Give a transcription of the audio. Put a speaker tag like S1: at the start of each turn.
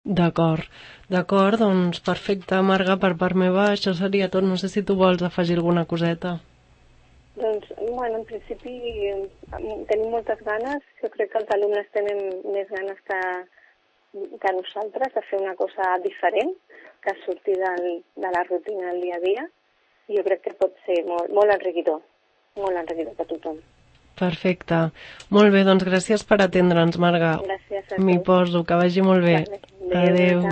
S1: D'acord, d'acord, doncs perfecte, Marga, per part meva això seria tot. No sé si tu vols afegir alguna coseta.
S2: Doncs, bueno, en principi tenim moltes ganes. Jo crec que els alumnes tenen més ganes que nosaltres de fer una cosa diferent, que surti de la rutina del dia a dia. I jo crec que pot ser molt enriquidor per tothom.
S1: Perfecte. Molt bé, doncs gràcies per atendre'ns, Marga.
S2: Gràcies a
S1: M'hi
S2: tu.
S1: poso, que vagi molt bé.
S2: Vale. Adéu, bona
S1: Adéu.
S2: tarda.